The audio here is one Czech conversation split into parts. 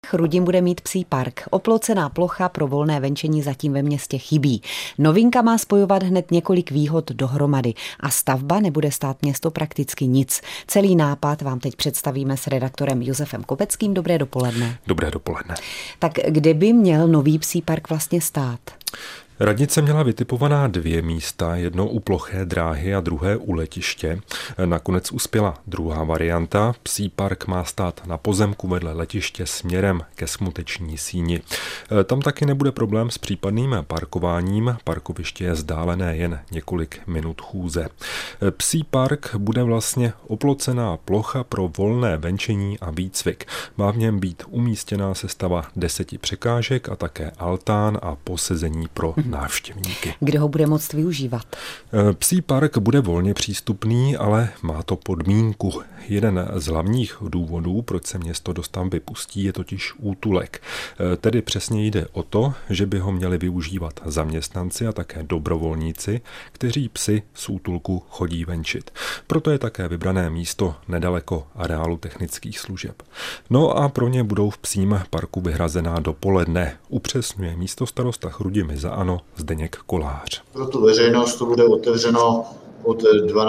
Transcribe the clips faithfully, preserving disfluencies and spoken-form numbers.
Chrudim bude mít psí park. Oplocená plocha pro volné venčení zatím ve městě chybí. Novinka má spojovat hned několik výhod dohromady a stavba nebude stát město prakticky nic. Celý nápad vám teď představíme s redaktorem Josefem Kopeckým. Dobré dopoledne. Dobré dopoledne. Tak kde by měl nový psí park vlastně stát? Radnice měla vytipovaná dvě místa, jedno u ploché dráhy a druhé u letiště. Nakonec uspěla druhá varianta. Psí park má stát na pozemku vedle letiště směrem ke Smuteční síni. Tam taky nebude problém s případným parkováním. Parkoviště je vzdálené jen několik minut chůze. Psí park bude vlastně oplocená plocha pro volné venčení a výcvik. Má v něm být umístěná sestava deseti překážek a také altán a posezení pro návštěvníky. Kdo ho bude moct využívat? Psí park bude volně přístupný, ale má to podmínku. Jeden z hlavních důvodů, proč se město do stavby pustí, je totiž útulek. Tedy přesně jde o to, že by ho měli využívat zaměstnanci a také dobrovolníci, kteří psy z útulku chodí venčit. Proto je také vybrané místo nedaleko areálu technických služeb. No a pro ně budou v psím parku vyhrazená dopoledne. Upřesňuje místostarosta Chrudimi za ANO Zdeněk Kolář. Pro tu veřejnost to bude otevřeno od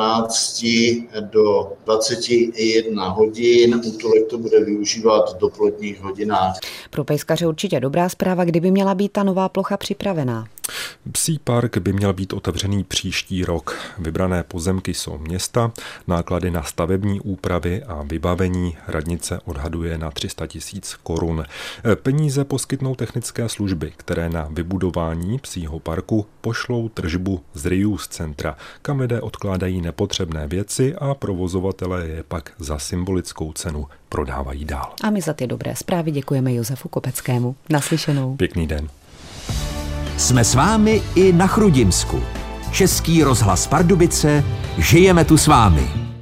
dvanácti do dvaceti jedna hodin. Útulek to bude využívat v dopoledních hodinách. Pro pejskaře určitě dobrá zpráva, kdyby měla být ta nová plocha připravená. Psí park by měl být otevřený příští rok. Vybrané pozemky jsou města, náklady na stavební úpravy a vybavení radnice odhaduje na tři sta tisíc korun. Peníze poskytnou technické služby, které na vybudování psího parku pošlou tržbu z reuse centra, kam lidé odkládají nepotřebné věci a provozovatelé je pak za symbolickou cenu prodávají dál. A my za ty dobré zprávy děkujeme Josefu Kopeckému. Naslyšenou. Pěkný den. Jsme s vámi i na Chrudimsku. Český rozhlas Pardubice, žijeme tu s vámi.